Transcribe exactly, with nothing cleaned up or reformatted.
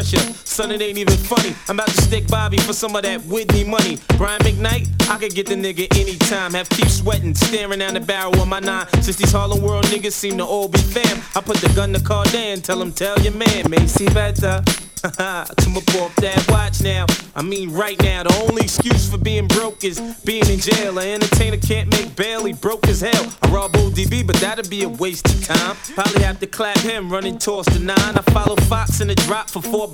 pressure. Son, it ain't even funny. I'm about to stick Bobby for some of that Whitney money. Brian McKnight, I could get the nigga anytime. Have keep sweating, staring down the barrel of my nine. Since these Harlem World niggas seem to all be fam, I put the gun to Cardan, tell him tell your man, Macy better. Come up off that watch now. I mean right now, the only excuse for being broke is being in jail. An entertainer can't make bail, he broke as hell. I rob O D B, but that'd be a waste of time. Probably have to clap him, running towards the nine. I follow Fox in the drop for four